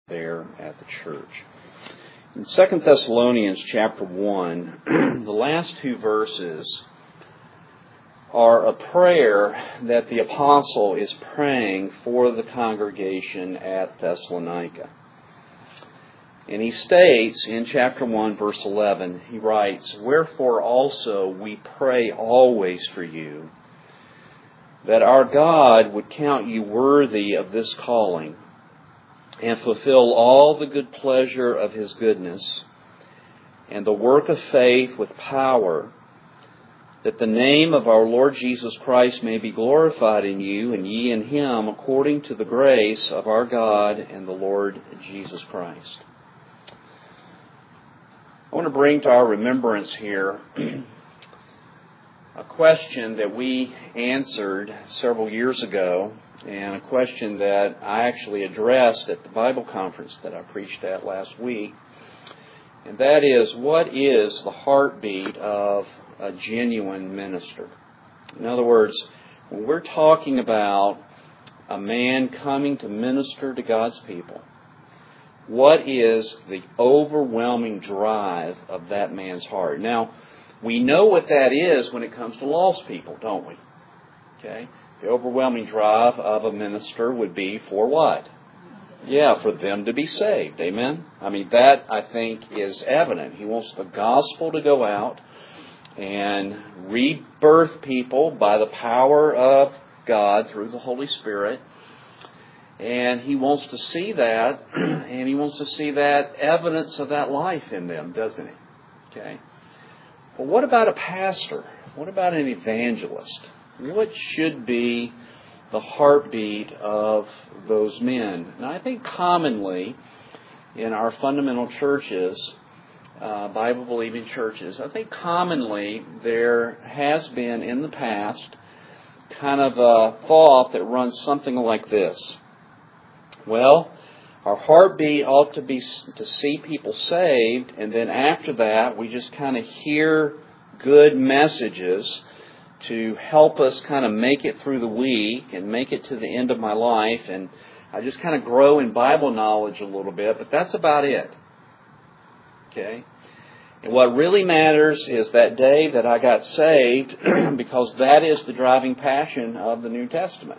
there at the church. In 2 Thessalonians chapter 1, the last two verses are a prayer that the apostle is praying for the congregation at Thessalonica. And he states in chapter 1, verse 11, he writes, "Wherefore also we pray always for you, that our God would count you worthy of this calling, and fulfill all the good pleasure of His goodness, and the work of faith with power, that the name of our Lord Jesus Christ may be glorified in you, and ye in Him, according to the grace of our God and the Lord Jesus Christ." I want to bring to our remembrance here a question that we answered several years ago, and a question that I actually addressed at the Bible conference that I preached at last week. And that is, what is the heartbeat of a genuine minister? In other words, when we're talking about a man coming to minister to God's people, what is the overwhelming drive of that man's heart? Now, we know what that is when it comes to lost people, don't we? Okay? The overwhelming drive of a minister would be for what? Yeah, for them to be saved. Amen? I mean, that, I think, is evident. He wants the gospel to go out and rebirth people by the power of God through the Holy Spirit. And he wants to see that, and he wants to see that evidence of that life in them, doesn't he? Okay? Well, what about a pastor? What about an evangelist? What should be the heartbeat of those men? And I think commonly in our fundamental churches, Bible-believing churches, I think commonly there has been in the past kind of a thought that runs something like this. Well, our heartbeat ought to be to see people saved, and then after that we just kind of hear good messages to help us kind of make it through the week and make it to the end of my life. And I just kind of grow in Bible knowledge a little bit, but that's about it. Okay? And what really matters is that day that I got saved, because that is the driving passion of the New Testament.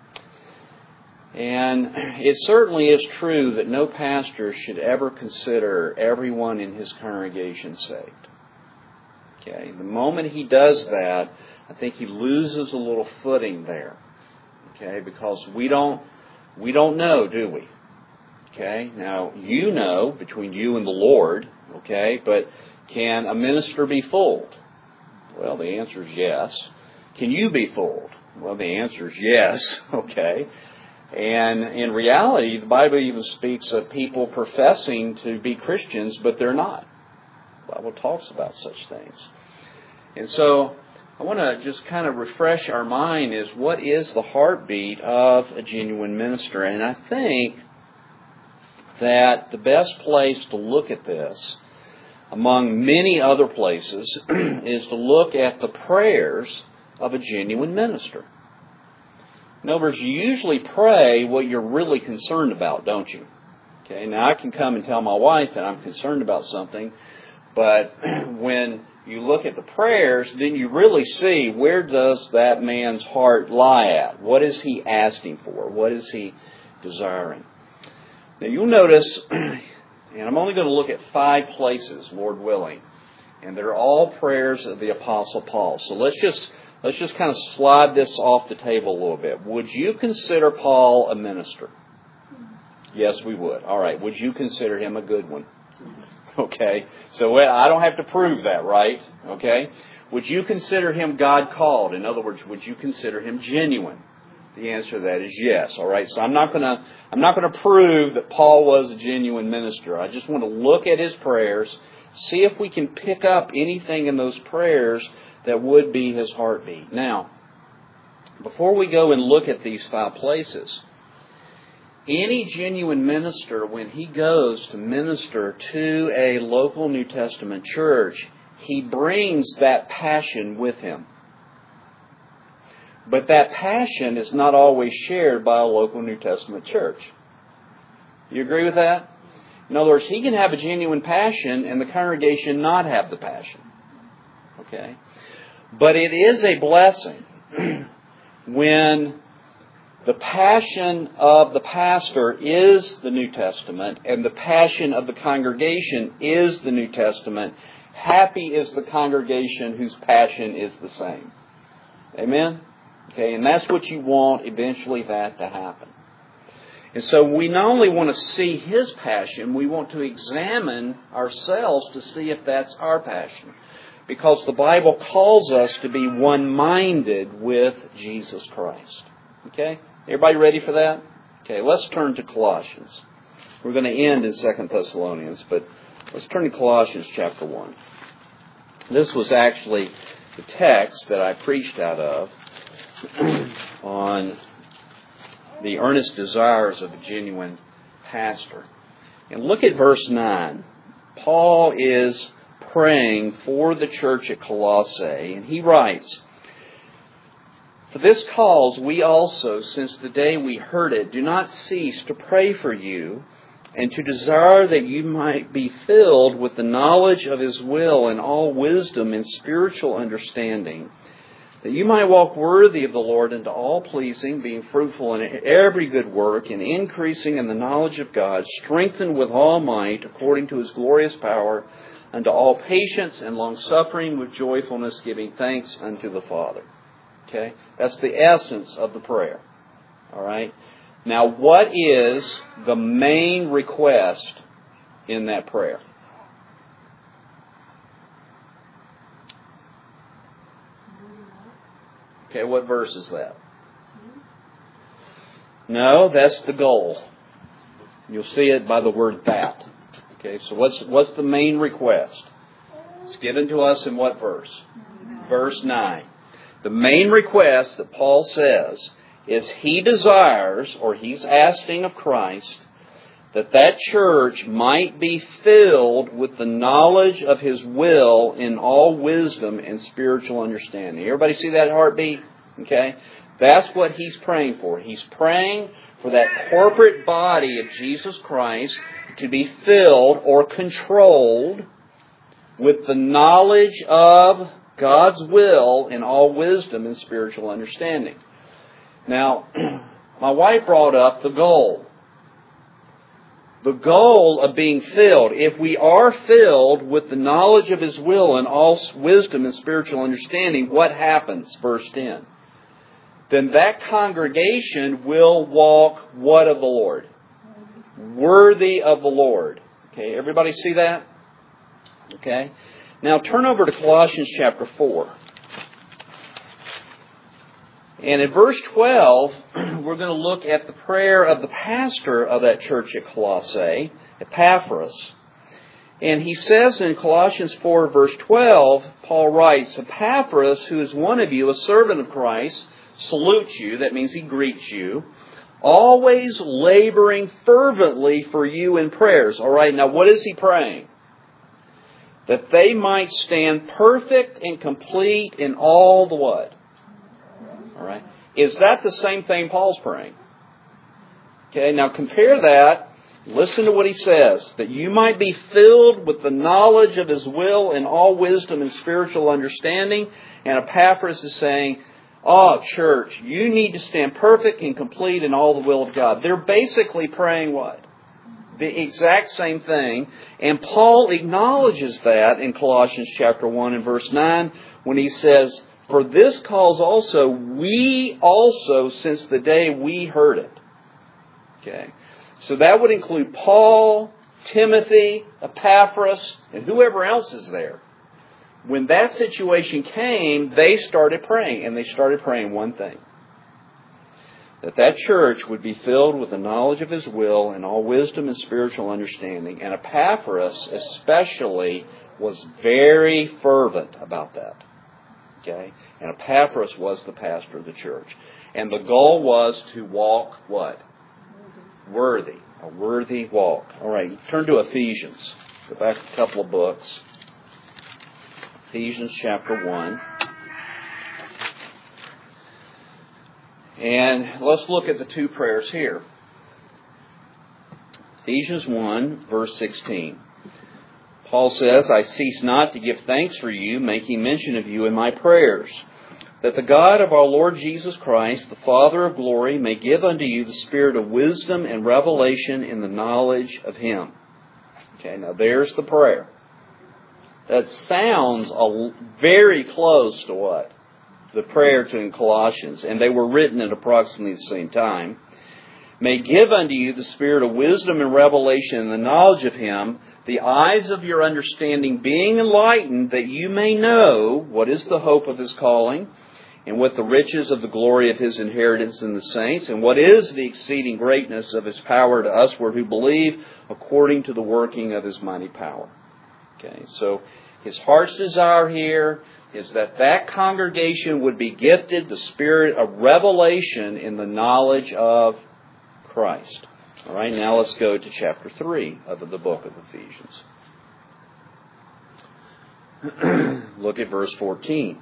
And it certainly is true that no pastor should ever consider everyone in his congregation saved. Okay? The moment he does that, I think he loses a little footing there. Okay? Because we don't know, do we? Okay? Now, you know between you and the Lord, okay? But can a minister be fooled? Well, the answer is yes. Can you be fooled? Well, the answer is yes, okay? And in reality, the Bible even speaks of people professing to be Christians, but they're not. The Bible talks about such things. And so I want to just kind of refresh our mind is what is the heartbeat of a genuine minister? And I think that the best place to look at this, among many other places, is to look at the prayers of a genuine minister. In other words, you usually pray what you're really concerned about, don't you? Okay, now I can come and tell my wife that I'm concerned about something, but when you look at the prayers, then you really see where does that man's heart lie at? What is he asking for? What is he desiring? Now you'll notice, and I'm only going to look at 5 places, Lord willing, and they're all prayers of the Apostle Paul. So let's just kind of slide this off the table a little bit. Would you consider Paul a minister? Yes, we would. All right. Would you consider him a good one? Okay. So I don't have to prove that, right? Okay. Would you consider him God called? In other words, would you consider him genuine? The answer to that is yes. All right. So I'm not going to prove that Paul was a genuine minister. I just want to look at his prayers, see if we can pick up anything in those prayers that would be his heartbeat. Now, before we go and look at these 5 places, any genuine minister, when he goes to minister to a local New Testament church, he brings that passion with him. But that passion is not always shared by a local New Testament church. You agree with that? In other words, he can have a genuine passion and the congregation not have the passion. Okay? But it is a blessing when the passion of the pastor is the New Testament and the passion of the congregation is the New Testament. Happy is the congregation whose passion is the same. Amen? Okay, and that's what you want eventually that to happen. And so we not only want to see his passion, we want to examine ourselves to see if that's our passion. Because the Bible calls us to be one-minded with Jesus Christ. Okay? Everybody ready for that? Okay, let's turn to Colossians. We're going to end in 2 Thessalonians, but let's turn to Colossians chapter 1. This was actually the text that I preached out of on the earnest desires of a genuine pastor. And look at verse 9. Paul is praying for the church at Colossae, and he writes, "For this cause we also, since the day we heard it, do not cease to pray for you, and to desire that you might be filled with the knowledge of His will and all wisdom and spiritual understanding, that you might walk worthy of the Lord unto all pleasing, being fruitful in every good work, and increasing in the knowledge of God, strengthened with all might, according to His glorious power, unto all patience and long-suffering with joyfulness, giving thanks unto the Father." Okay? That's the essence of the prayer. All right? Now, what is the main request in that prayer? Okay, what verse is that? No, that's the goal. You'll see it by the word "that." Okay, so what's the main request? It's given to us in what verse? Verse 9. The main request that Paul says is he desires, or he's asking of Christ, that church might be filled with the knowledge of His will in all wisdom and spiritual understanding. Everybody see that heartbeat? Okay? That's what he's praying for. He's praying for that corporate body of Jesus Christ to be filled or controlled with the knowledge of God's will in all wisdom and spiritual understanding. Now, my wife brought up the goal. The goal of being filled. If we are filled with the knowledge of His will and all wisdom and spiritual understanding, what happens? Verse 10. Then that congregation will walk what of the Lord? Worthy of the Lord. Okay, everybody see that? Okay. Now turn over to Colossians chapter 4. And in verse 12, we're going to look at the prayer of the pastor of that church at Colossae, Epaphras. And he says in Colossians 4, verse 12, Paul writes, "Epaphras, who is one of you, a servant of Christ, salutes you," that means he greets you, "always laboring fervently for you in prayers." All right, now what is he praying? That they might stand perfect and complete in all the what? All right. Is that the same thing Paul's praying? Okay, now compare that. Listen to what he says. "That you might be filled with the knowledge of His will in all wisdom and spiritual understanding." And Epaphras is saying, "Oh, church, you need to stand perfect and complete in all the will of God." They're basically praying what? The exact same thing. And Paul acknowledges that in Colossians chapter 1 and verse 9 when he says, "For this cause also, we also, since the day we heard it." Okay. So that would include Paul, Timothy, Epaphras, and whoever else is there. When that situation came, they started praying. And they started praying one thing. That church would be filled with the knowledge of His will and all wisdom and spiritual understanding. And Epaphras especially was very fervent about that. Okay? And Epaphras was the pastor of the church. And the goal was to walk what? Worthy. A worthy walk. All right, turn to Ephesians. Go back a couple of books. Ephesians chapter 1. And let's look at the two prayers here. Ephesians 1, verse 16. Paul says, I cease not to give thanks for you, making mention of you in my prayers, that the God of our Lord Jesus Christ, the Father of glory, may give unto you the spirit of wisdom and revelation in the knowledge of Him. Okay, now there's the prayer. That sounds very close to what? The prayer to in Colossians, and they were written at approximately the same time. May give unto you the spirit of wisdom and revelation in the knowledge of Him, the eyes of your understanding being enlightened, that you may know what is the hope of His calling, and what the riches of the glory of His inheritance in the saints, and what is the exceeding greatness of His power to usward who believe, according to the working of His mighty power. Okay, so his heart's desire here is that that congregation would be gifted the spirit of revelation in the knowledge of Christ. All right, now let's go to chapter 3 of the book of Ephesians. Look at verse 14.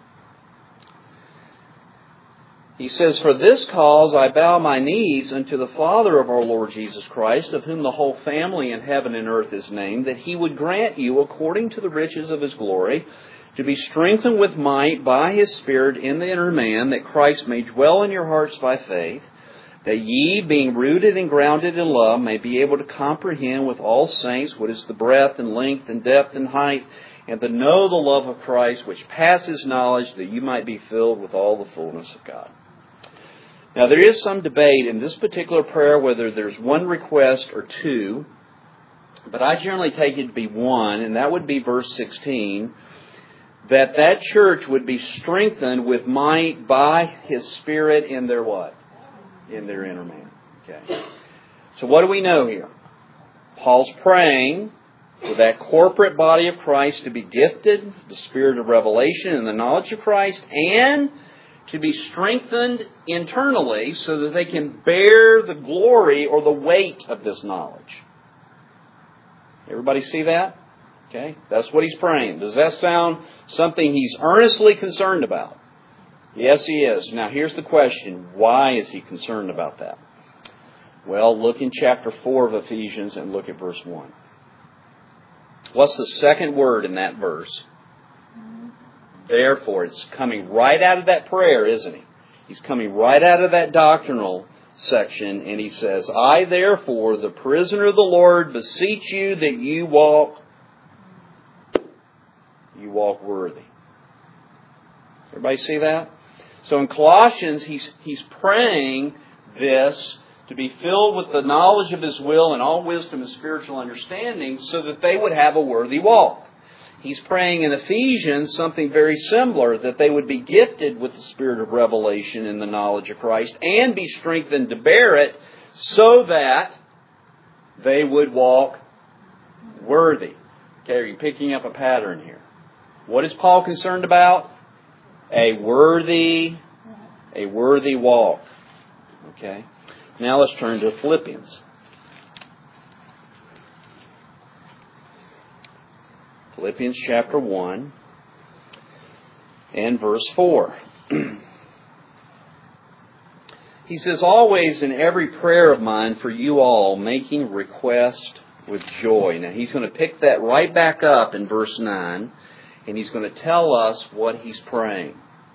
He says, For this cause I bow my knees unto the Father of our Lord Jesus Christ, of whom the whole family in heaven and earth is named, that He would grant you, according to the riches of His glory, to be strengthened with might by His Spirit in the inner man, that Christ may dwell in your hearts by faith, that ye, being rooted and grounded in love, may be able to comprehend with all saints what is the breadth and length and depth and height, and to know the love of Christ, which passes knowledge, that you might be filled with all the fullness of God. Now, there is some debate in this particular prayer whether there's one request or two, but I generally take it to be one, and that would be verse 16, that church would be strengthened with might by His Spirit in their what? In their inner man. Okay. So what do we know here? Paul's praying for that corporate body of Christ to be gifted, the spirit of revelation and the knowledge of Christ, and to be strengthened internally so that they can bear the glory or the weight of this knowledge. Everybody see that? Okay, that's what he's praying. Does that sound something he's earnestly concerned about? Yes, he is. Now here's the question. Why is he concerned about that? Well, look in chapter 4 of Ephesians and look at verse 1. What's the second word in that verse? Therefore, it's coming right out of that prayer, isn't he? He's coming right out of that doctrinal section, and he says, I therefore, the prisoner of the Lord, beseech you that you walk worthy. Everybody see that? So in Colossians, he's praying this to be filled with the knowledge of His will and all wisdom and spiritual understanding so that they would have a worthy walk. He's praying in Ephesians something very similar, that they would be gifted with the spirit of revelation in the knowledge of Christ and be strengthened to bear it so that they would walk worthy. Okay, are you picking up a pattern here? What is Paul concerned about? A worthy walk. Okay. Now let's turn to Philippians. Philippians chapter 1 and verse 4. He says, always in every prayer of mine for you all, making request with joy. Now he's going to pick that right back up in verse 9, and he's going to tell us what he's praying.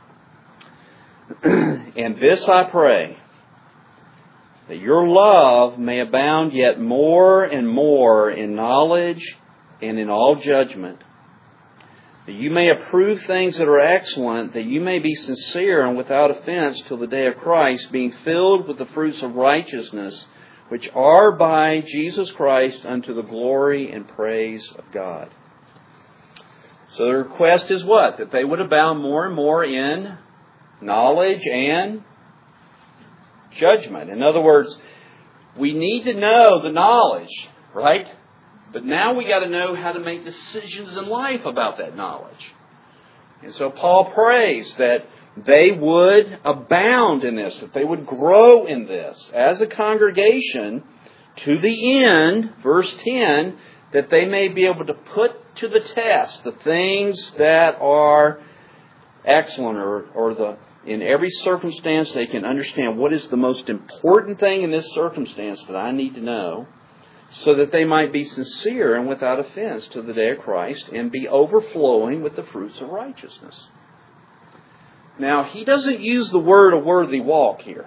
And this I pray, that your love may abound yet more and more in knowledge and in all judgment, that you may approve things that are excellent, that you may be sincere and without offense till the day of Christ, being filled with the fruits of righteousness, which are by Jesus Christ unto the glory and praise of God. So the request is what? That they would abound more and more in knowledge and judgment. In other words, we need to know the knowledge, right? But now we got to know how to make decisions in life about that knowledge. And so Paul prays that they would abound in this, that they would grow in this as a congregation to the end, verse 10, that they may be able to put to the test the things that are excellent or in every circumstance they can understand what is the most important thing in this circumstance that I need to know. so that they might be sincere and without offense to the day of Christ, and be overflowing with the fruits of righteousness. Now, he doesn't use the word a worthy walk here.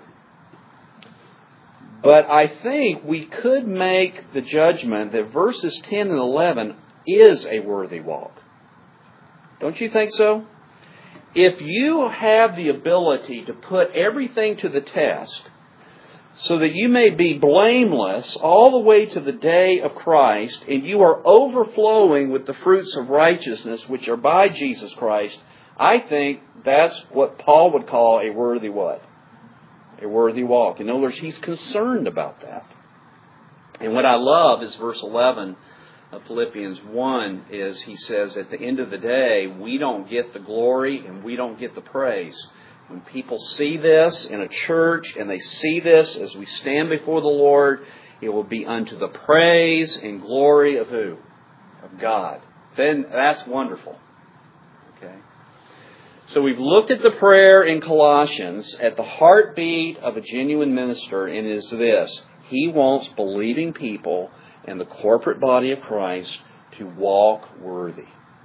But I think we could make the judgment that verses 10 and 11 is a worthy walk. Don't you think so? If you have the ability to put everything to the test so that you may be blameless all the way to the day of Christ, and you are overflowing with the fruits of righteousness which are by Jesus Christ, I think that's what Paul would call a worthy what? A worthy walk. In other words, he's concerned about that. And what I love is verse 11 of Philippians 1 is he says, at the end of the day, we don't get the glory and we don't get the praise. When people see this in a church and they see this as we stand before the Lord, it will be unto the praise and glory of who? Of God. Then that's wonderful. Okay. So we've looked at the prayer in Colossians at the heartbeat of a genuine minister, and it is this. He wants believing people and the corporate body of Christ to walk worthy.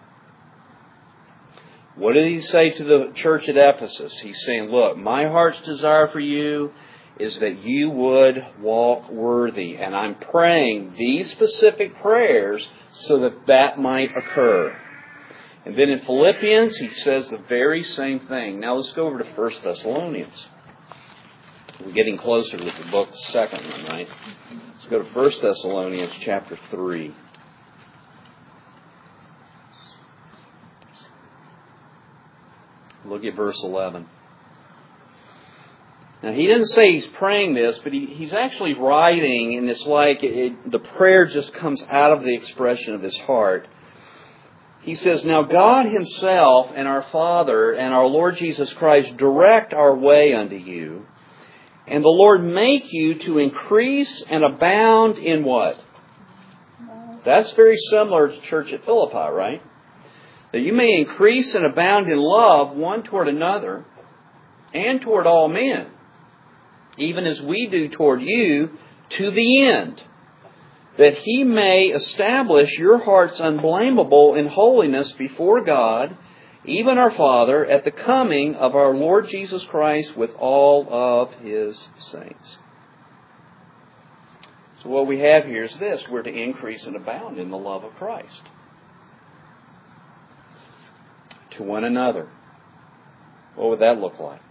What did he say to the church at Ephesus? He's saying, look, my heart's desire for you is that you would walk worthy. And I'm praying these specific prayers so that that might occur. And then in Philippians, he says the very same thing. Now let's go over to 1 Thessalonians. We're getting closer to the book, the second one, right? Let's go to 1 Thessalonians chapter 3. Look at verse 11. Now, he doesn't say he's praying this, but he's actually writing, and it's like the prayer just comes out of the expression of his heart. He says, now God himself and our Father and our Lord Jesus Christ direct our way unto you, and the Lord make you to increase and abound in what? That's very similar to the church at Philippi, right? That you may increase and abound in love one toward another and toward all men, even as we do toward you, to the end, that he may establish your hearts unblameable in holiness before God, even our Father, at the coming of our Lord Jesus Christ with all of his saints. So what we have here is this. We're to increase and abound in the love of Christ. To one another. What would that look like?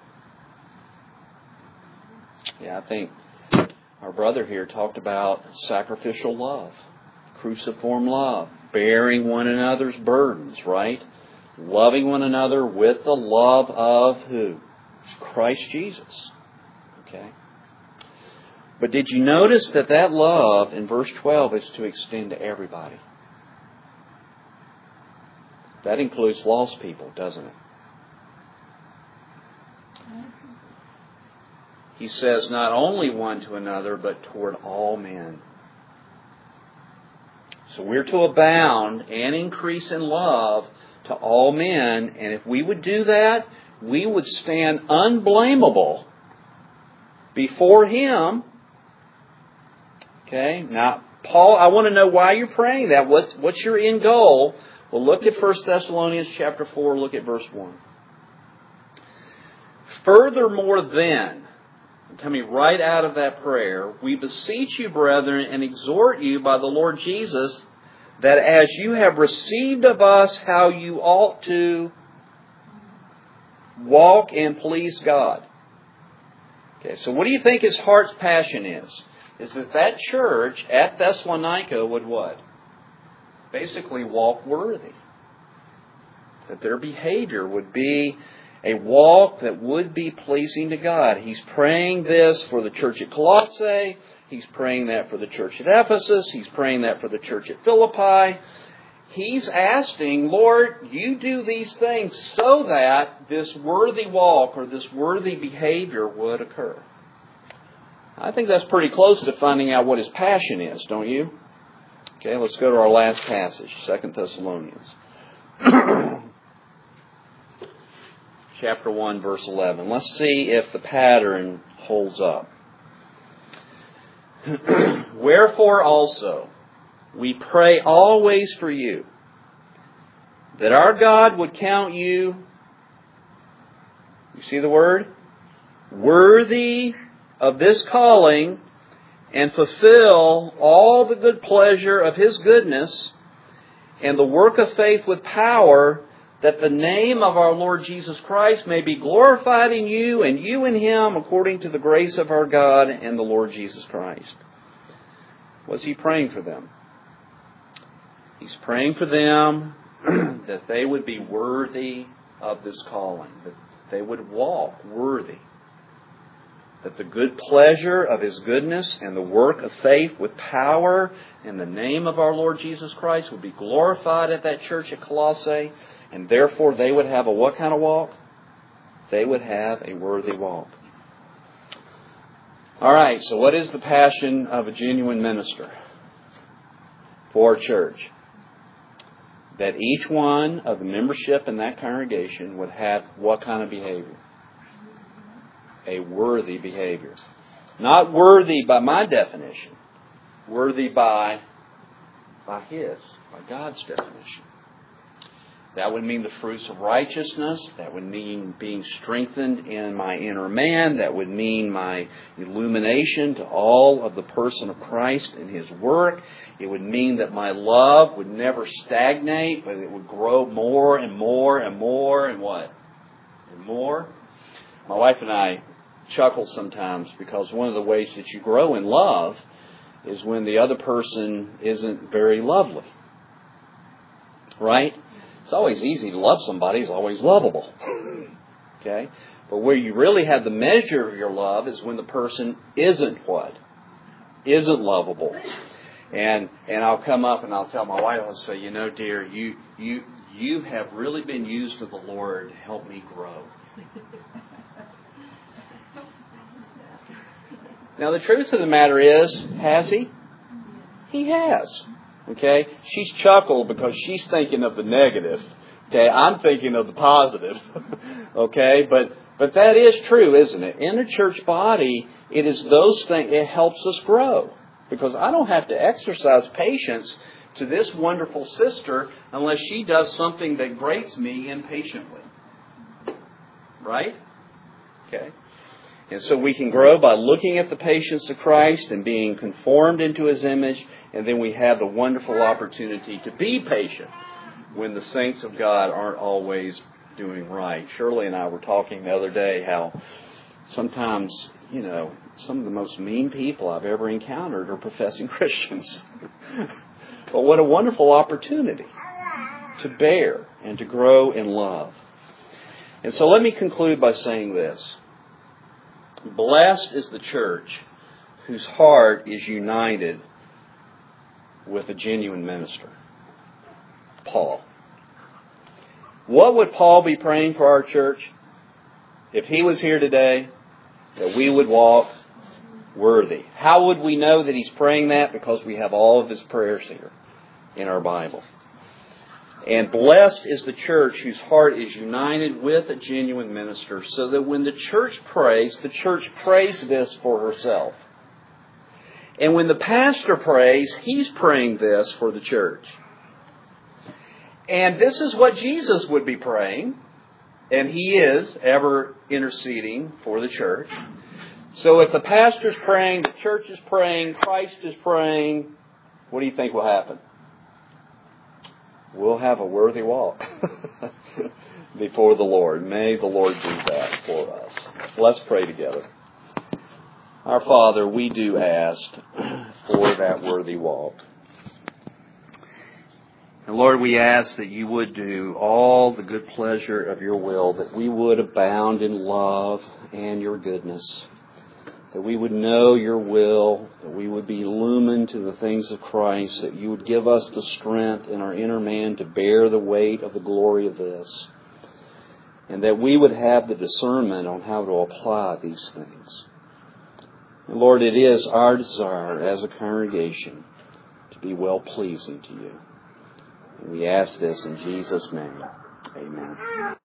Yeah, I think our brother here talked about sacrificial love, cruciform love, bearing one another's burdens, right? Loving one another with the love of who? Christ Jesus. Okay. But did you notice that love in verse 12 is to extend to everybody? That includes lost people, doesn't it? He says not only one to another, but toward all men. So we're to abound and increase in love to all men. And if we would do that, we would stand unblameable before him. Okay, now, Paul, I want to know why you're praying that. What's your end goal? Well, look at 1 Thessalonians chapter 4, look at verse 1. Furthermore then, coming right out of that prayer, we beseech you, brethren, and exhort you by the Lord Jesus, that as you have received of us how you ought to walk and please God. Okay, so what do you think his heart's passion is? Is that church at Thessalonica would what? Basically walk worthy. That their behavior would be a walk that would be pleasing to God. He's praying this for the church at Colossae. He's praying that for the church at Ephesus. He's praying that for the church at Philippi. He's asking, Lord, you do these things so that this worthy walk or this worthy behavior would occur. I think that's pretty close to finding out what his passion is, don't you? Okay, let's go to our last passage, 2 Thessalonians. Chapter 1, verse 11. Let's see if the pattern holds up. Wherefore also we pray always for you, that our God would count you, you see the word? Worthy of this calling, and fulfill all the good pleasure of His goodness, and the work of faith with power, that the name of our Lord Jesus Christ may be glorified in you, and you in Him, according to the grace of our God and the Lord Jesus Christ. What's He praying for them? He's praying for them that they would be worthy of this calling, that they would walk worthy, that the good pleasure of His goodness and the work of faith with power in the name of our Lord Jesus Christ would be glorified at that church at Colossae, and therefore they would have a what kind of walk? They would have a worthy walk. All right, so what is the passion of a genuine minister for a church? That each one of the membership in that congregation would have what kind of behavior? A worthy behavior. Not worthy by my definition. Worthy by God's definition. That would mean the fruits of righteousness. That would mean being strengthened in my inner man. That would mean my illumination to all of the person of Christ and His work. It would mean that my love would never stagnate, but it would grow more and more and more and what? And more. My wife and I chuckle sometimes because one of the ways that you grow in love is when the other person isn't very lovely. Right? It's always easy to love somebody. It's always lovable. Okay? But where you really have the measure of your love is when the person isn't what? Isn't lovable. And I'll come up and I'll tell my wife, I'll say, you know, dear, you have really been used of the Lord to help me grow. Now the truth of the matter is, has He? He has. Okay? She's chuckled because she's thinking of the negative. Okay? I'm thinking of the positive. Okay? But that is true, isn't it? In a church body, it is those things, it helps us grow. Because I don't have to exercise patience to this wonderful sister unless she does something that grates me impatiently. Right? Okay? And so we can grow by looking at the patience of Christ and being conformed into His image. And then we have the wonderful opportunity to be patient when the saints of God aren't always doing right. Shirley and I were talking the other day how sometimes, you know, some of the most mean people I've ever encountered are professing Christians. But what a wonderful opportunity to bear and to grow in love. And so let me conclude by saying this. Blessed is the church whose heart is united with a genuine minister. Paul. What would Paul be praying for our church if he was here today? That we would walk worthy. How would we know that he's praying that? Because we have all of his prayers here in our Bible. And blessed is the church whose heart is united with a genuine minister, so that when the church prays this for herself. And when the pastor prays, he's praying this for the church. And this is what Jesus would be praying. And He is ever interceding for the church. So if the pastor's praying, the church is praying, Christ is praying, what do you think will happen? We'll have a worthy walk before the Lord. May the Lord do that for us. Let's pray together. Our Father, we do ask for that worthy walk. And Lord, we ask that You would do all the good pleasure of Your will, that we would abound in love and Your goodness, that we would know Your will, that we would be illumined to the things of Christ, that You would give us the strength in our inner man to bear the weight of the glory of this, and that we would have the discernment on how to apply these things. And Lord, it is our desire as a congregation to be well-pleasing to You. And we ask this in Jesus' name. Amen.